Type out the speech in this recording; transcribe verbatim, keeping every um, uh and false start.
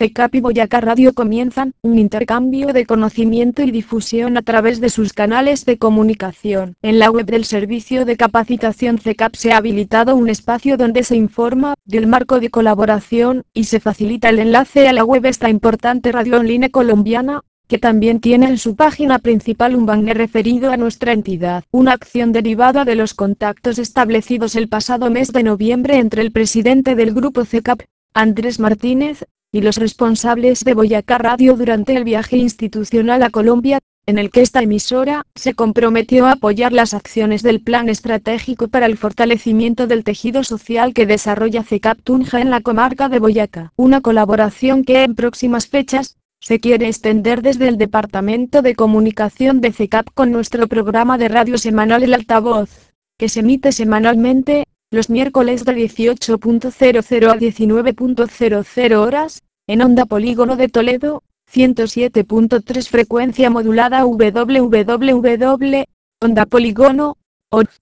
C C A P y Boyacá Radio comienzan un intercambio de conocimiento y difusión a través de sus canales de comunicación. En la web del Servicio de Capacitación C C A P se ha habilitado un espacio donde se informa del marco de colaboración y se facilita el enlace a la web esta importante radio online colombiana, que también tiene en su página principal un banner referido a nuestra entidad, una acción derivada de los contactos establecidos el pasado mes de noviembre entre el presidente del grupo C C A P, Andrés Martínez, y los responsables de Boyacá Radio durante el viaje institucional a Colombia, en el que esta emisora se comprometió a apoyar las acciones del Plan Estratégico para el Fortalecimiento del Tejido Social que desarrolla C C A P Tunja en la comarca de Boyacá, una colaboración que en próximas fechas se quiere extender desde el Departamento de Comunicación de C C A P con nuestro programa de radio semanal El Altavoz, que se emite semanalmente, los miércoles de dieciocho cero cero a diecinueve cero cero horas, en Onda Polígono de Toledo, ciento siete punto tres frecuencia modulada www. Onda Polígono,